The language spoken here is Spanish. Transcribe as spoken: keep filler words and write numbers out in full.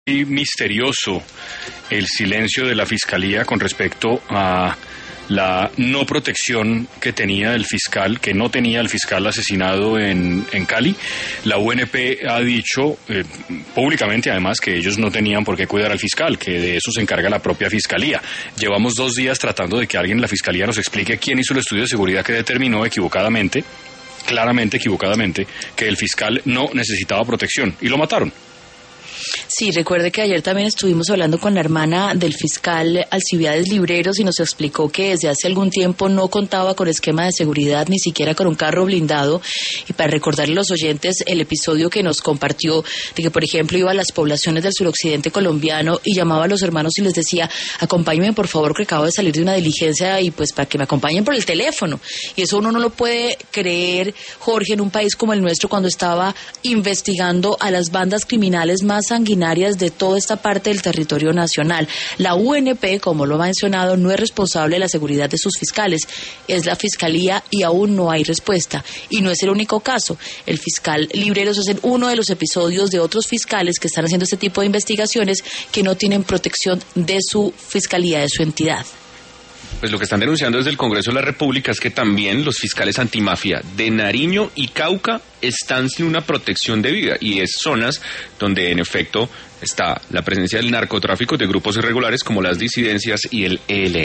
Y misterioso el silencio de la Fiscalía con respecto a la no protección que tenía el fiscal, que no tenía el fiscal asesinado en, en Cali. La U N P ha dicho eh, públicamente además que ellos no tenían por qué cuidar al fiscal, que de eso se encarga la propia Fiscalía. Llevamos dos días tratando de que alguien en la Fiscalía nos explique quién hizo el estudio de seguridad que determinó equivocadamente, claramente equivocadamente, que el fiscal no necesitaba protección y lo mataron. Sí, recuerde que ayer también estuvimos hablando con la hermana del fiscal Alcibiades Libreros y nos explicó que desde hace algún tiempo no contaba con esquema de seguridad, ni siquiera con un carro blindado. Y para recordarle a los oyentes el episodio que nos compartió de que, por ejemplo, iba a las poblaciones del suroccidente colombiano y llamaba a los hermanos y les decía: acompáñenme por favor, que acabo de salir de una diligencia, y pues para que me acompañen por el teléfono. Y eso uno no lo puede creer, Jorge, en un país como el nuestro, cuando estaba investigando a las bandas criminales más sanguinarias de toda esta parte del territorio nacional. La U N P, como lo ha mencionado, no es responsable de la seguridad de sus fiscales, es la Fiscalía, y aún no hay respuesta. Y no es el único caso. El fiscal Libreros es uno de los episodios de otros fiscales que están haciendo este tipo de investigaciones que no tienen protección de su fiscalía, de su entidad. Pues lo que están denunciando desde el Congreso de la República es que también los fiscales antimafia de Nariño y Cauca están sin una protección debida, y es zonas donde en efecto está la presencia del narcotráfico, de grupos irregulares como las disidencias y el E L N.